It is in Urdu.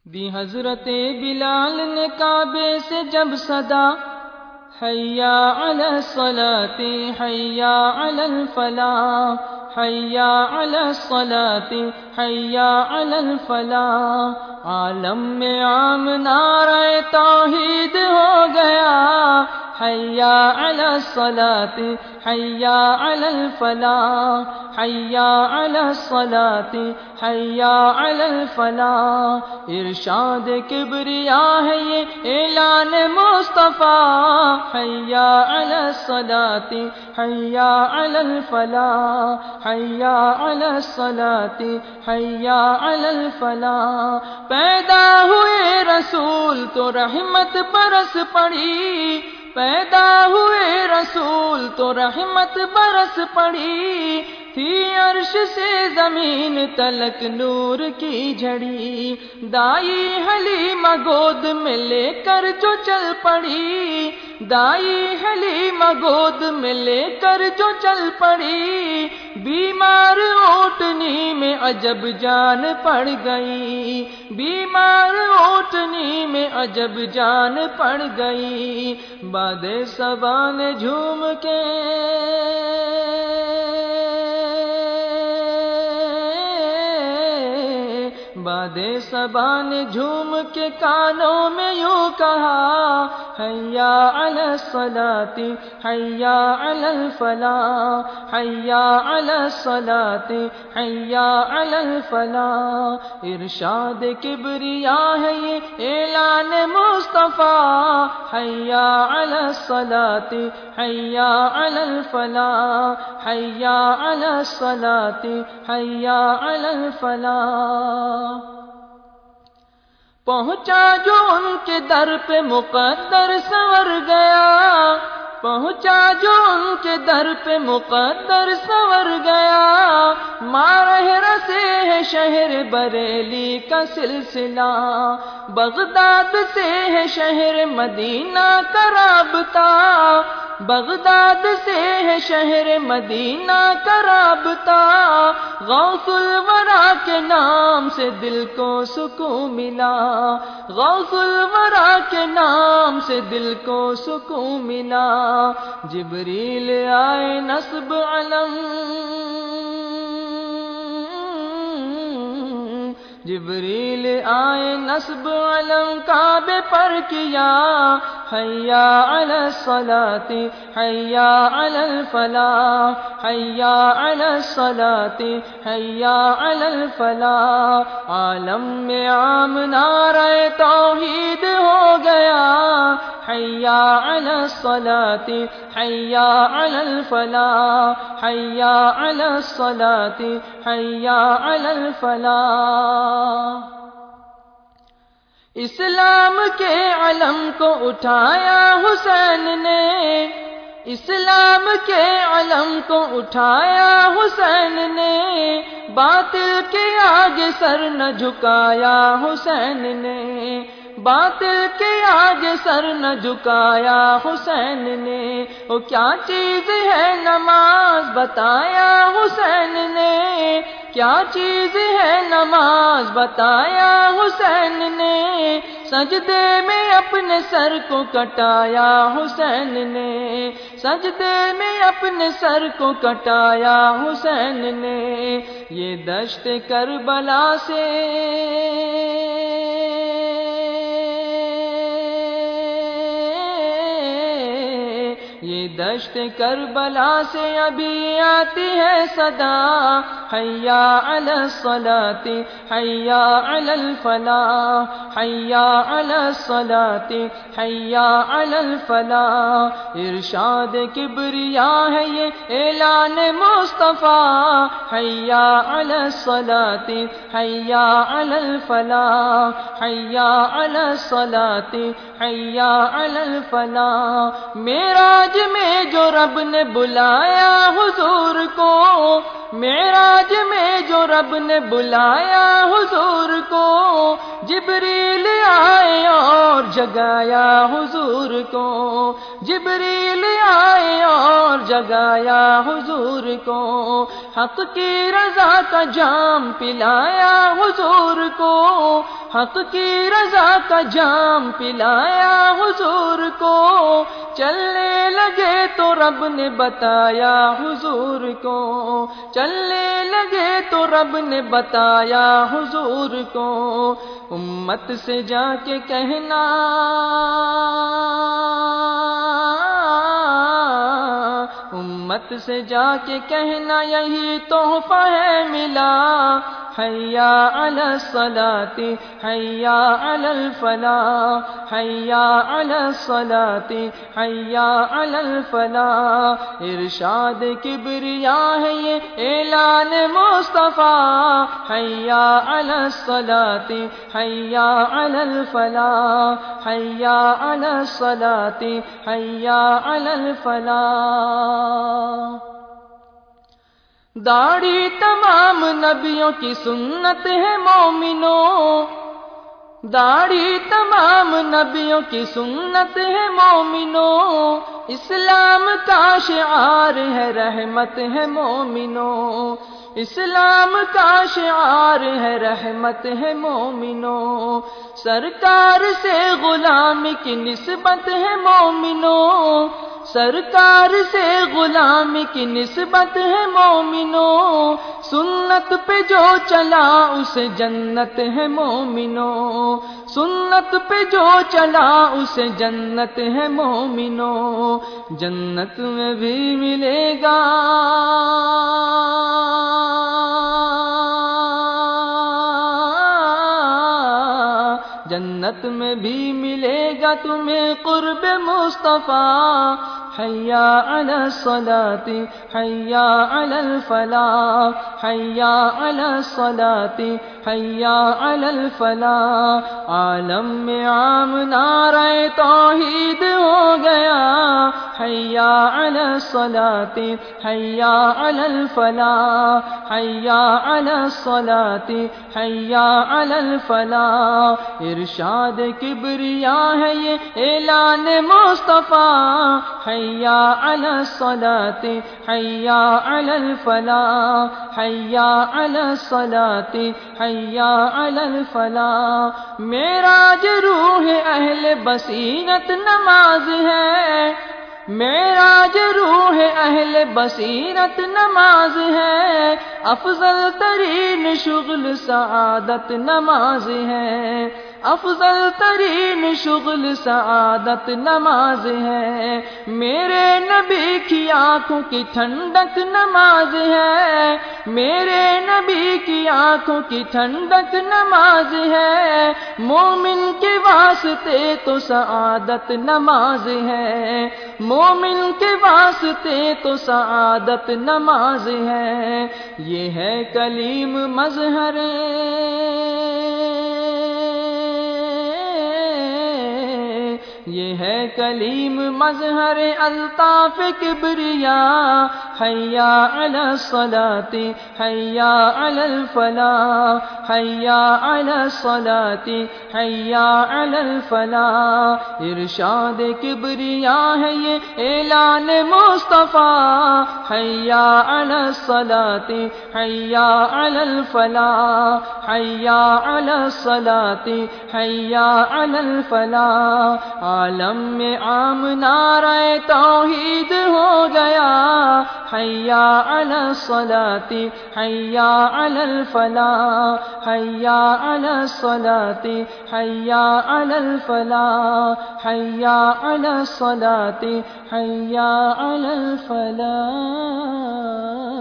دی حضرت بلال نے کعبے سے جب صدا حیا علی الصلاۃ حیا علی الفلاح حیا علی الصلاۃ حیا علی الفلاح عالم میں عام نعرہ توحید ہو گیا حیا علی الصلاۃ حیا علی الفلاح حیا علی الصلاۃ حیا علی الفلاح ارشاد کبریا ہے یہ اعلان مصطفیٰ حیا علی الصلاۃ حیا علی الفلاح حیا علی الصلاۃ حیا علی الفلاح پیدا ہوئے رسول تو رحمت برس پڑی پیدا ہوئے رسول تو رحمت برس پڑی تھی عرش سے زمین تلک نور کی جھڑی دائی حلیمہ گود میں لے کر جو چل پڑی دائی حلیمہ گود میں لے کر جو چل پڑی بیمار اونٹنی میں عجب جان پڑ گئی بیمار اونٹنی میں عجب جان پڑ گئی باد صبا نے جھوم کے باد صبا نے جھوم کے کانوں میں یوں کہا حیا علی الصلاۃ حیا علی الفلاح حیا علی الصلاۃ حیا علی الفلاح ارشاد کبریا ہے یہ اعلان مصطفیٰ حیا علی الصلاۃ حیا علی الفلاح حیا علی الصلاۃ حیا علی الفلاح پہنچا جو ان کے در پہ مقدر سنور گیا پہنچا جو ان کے در پہ مقدر سنور گیا مارہ رسے ہے شہر بریلی کا سلسلہ بغداد سے ہے شہر مدینہ کا رابطہ بغداد سے ہے شہر مدینہ کا رابطہ غوث الورا کے نام سے دل کو سکون ملا غوث الورا کے نام سے دل کو سکون ملا جبریل آئے نصب علم جبریل آئے نصب علم کعبے پر کیا حیا علی الصلاۃ حیا علی الفلاح حیا علی الصلاۃ حیا علی الفلاح عالم میں عام نعرہ توحید ہو گیا حیا علی الصلاۃ حیا علی الفلاح حیا علی الصلاۃ حیا علی الفلاح اسلام کے علم کو اٹھایا حسین نے اسلام کے علم کو اٹھایا حسین نے باطل کے آگے سر نہ جھکایا حسین نے باطل کے آگے سر نہ جھکایا حسین نے وہ کیا چیز ہے نماز بتایا حسین نے کیا چیز ہے نماز بتایا حسین نے سجدے میں اپنے سر کو کٹایا حسین نے سجدے میں اپنے سر کو کٹایا حسین نے یہ دشت کربلا سے یہ دشت کربلا سے ابھی آتی ہے صدا حیا علی الصلاۃ حیا علی الفلاح حیا علی الصلاۃ حیا علی الفلاح ارشاد کبریا ہے یہ اعلان مصطفیٰ حیا علی الصلاۃ حیا علی الفلاح حیا علی الصلاۃ حیا علی الفلاح معراج میں جو رب نے بلایا حضور کو معراج معراج میں جو رب نے بلایا حضور کو، جبریل آئے اور جگایا حضور کو، جبریل آئے اور جگایا حضور کو، حق کی رضا کا جام پلایا حضور کو، حق کی رضا کا جام پلایا حضور کو، چلنے لگے تو رب نے بتایا حضور کو، چلنے لگے تو رب نے بتایا حضور کو، امت سے جا کے کہنا امت سے جا کے کہنا یہی تحفہ ہے ملا، حیا علی الصلاۃ حیا علی الفلاح، حیا علی الصلاۃ حیا علی الفلاح، ارشاد کبریا ہے یہ اعلان مصطفیٰ، حیا علی الصلاۃ حیا علی الفلاح، حیا علی الصلاۃ حیا علی الفلاح۔ داڑھی تمام نبیوں کی سنت ہے مومنوں، داڑھی تمام نبیوں کی سنت ہے مومنوں، اسلام کا شعار ہے رحمت ہے مومنوں، اسلام کا شعار ہے رحمت ہے مومنوں، سرکار سے غلامی کی نسبت ہے مومنوں، سرکار سے غلامی کی نسبت ہے مومنوں، سنت پہ جو چلا اسے جنت ہے مومنوں، سنت پہ جو چلا اسے جنت ہے مومنوں، جنت میں بھی ملے گا جنت میں بھی ملے گا تمہیں قرب مصطفیٰ، حیا علی الصلاۃ حیا علی الفلاح، حیا علی الصلاۃ حیا علی الفلاح، عالم میں عام نعرہ توحید ہو گیا، حیا علی الصلاۃ حیا علی الفلاح، حیا علی الصلاۃ حیا علی الفلاح، ارشاد کبریا ہے یہ اعلان مصطفیٰ، حیا علی الصلاۃ حیا علی الفلاح، حیا علی الصلاۃ حیا علی الفلاح، معراج روح اہل بصیرت نماز ہے، معراج روح اہل بصیرت نماز ہے، افضل ترین شغل سعادت نماز ہے، افضل ترین شغل سعادت نماز ہے، میرے نبی کی آنکھوں کی ٹھنڈک نماز ہے، میرے نبی کی آنکھوں کی ٹھنڈک نماز ہے، مومن کے واسطے تو سعادت نماز ہے، مومن کے واسطے تو سعادت نماز ہے، یہ ہے کلیم مظہر یہ ہے کلیم مظہر الطاف کبریا، حیا علی الصلاۃ حیا علی الفلاح، حیا علی الصلاۃ حیا علی الفلاح، ارشاد کبریا ہے یہ اعلان مصطفیٰ، حیا علی الصلاۃ حیا علی الفلاح، حیا علی الصلاۃ حیا علی الفلاح، عالم میں عام نعرہ توحید ہو گیا، حیا علی الصلاۃ حیا علی الفلاح، حیا علی الصلاۃ حیا علی الفلاح، حیا علی الصلاۃ حیا علی الفلاح۔